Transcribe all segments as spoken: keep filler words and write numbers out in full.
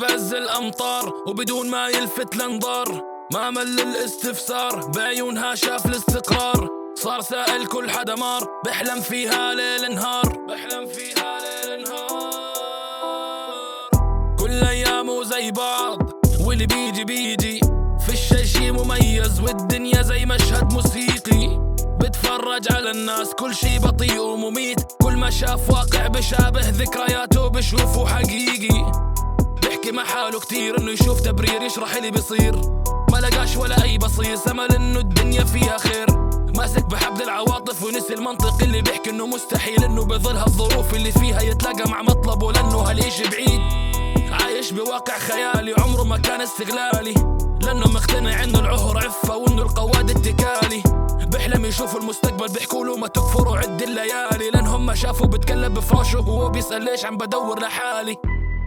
بعز الأمطار وبدون ما يلفت لانظار، ما مل الاستفسار بعيونها شاف الاستقرار، صار سائل كل حدا مار بحلم فيها ليل نهار، بحلم فيها ليل نهار. كل أيامه زي بعض واللي بيجي بيجي، في الشي شي مميز والدنيا زي مشهد موسيقي، بتفرج على الناس كل شي بطيء ومميت، كل ما شاف واقع بشابه ذكرياته بشوفه حقيقي، بحكي مع حاله كتير انه يشوف تبرير يشرح اللي بيصير، ما لقاش ولا اي بصيص امل انه الدنيا فيها خير، ماسك بحبل العواطف ونسي المنطق اللي بيحكي انه مستحيل انه بظل هالظروف اللي فيها يتلاقى مع مطلبه، لانه هالاشي بعيد عايش بواقع خيالي عمره ما كان استغلالي، لانه مقتنع انه العهر عفة وانه القواد اتكالي، بحلم يشوف المستقبل بيحكوله ما تكفروا عد الليالي، لانهم ما شافوا بتكلم بفراشه وهو بيسأل ليش عم بدور لحالي.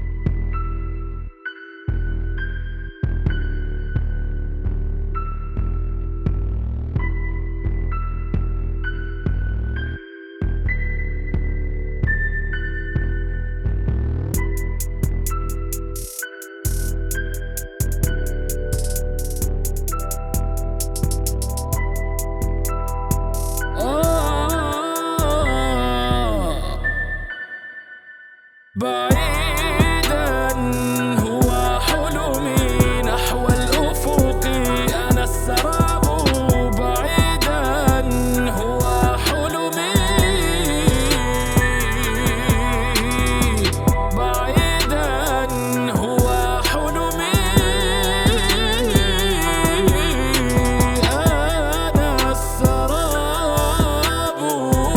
بعيداً هو حلمي نحو الأفق أنا السراب، بعيداً هو حلمي، بعيداً هو حلمي أنا السراب،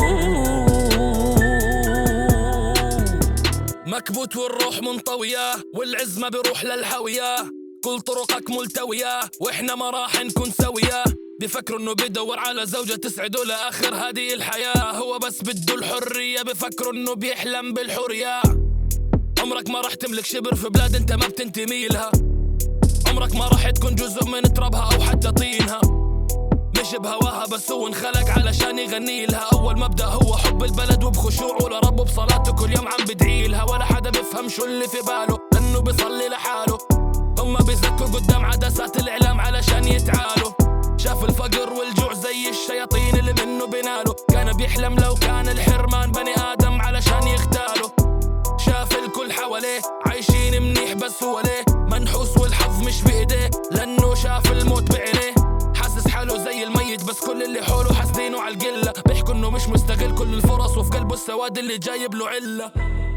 مكبوت والروح منطوية والعز ما بيروح للهوية، كل طرقك ملتوية واحنا ما راح نكون سوية، بفكروا انه بدور على زوجة تسعده لآخر هذه الحياة، هو بس بده الحرية، بفكروا انه بيحلم بالحرية، عمرك ما راح تملك شبر في بلاد انت ما بتنتمي لها، عمرك ما راح تكون جزء من ترابها او حتى طينها، مش بهواها بس هو انخلق علشان يغني لها، اول مبدأ هو حب البلد وبخشوعه لربه بصلاته كل يوم عم بدعي لها، ولا حدا بفهم شو اللي في باله لانه بيصلي لحاله، هم بيزكوا قدام عدسات الاعلام علشان يتعالوا، شاف الفقر والجوع زي الشياطين اللي منه بناله، كان بيحلم لو كان الحرمان بني ادم علشان يغتاله، شاف الكل حواليه عايشين منيح بس هو ليه منحوس والحظ مش بايديه، لانه شاف الموت بعينيه، حاسس حاله زي الميت بس كل اللي حوله حاسدينه عالقلة، بيحكوا انه مش مستغل كل الفرص وفي قلبه السواد اللي جايب له علة.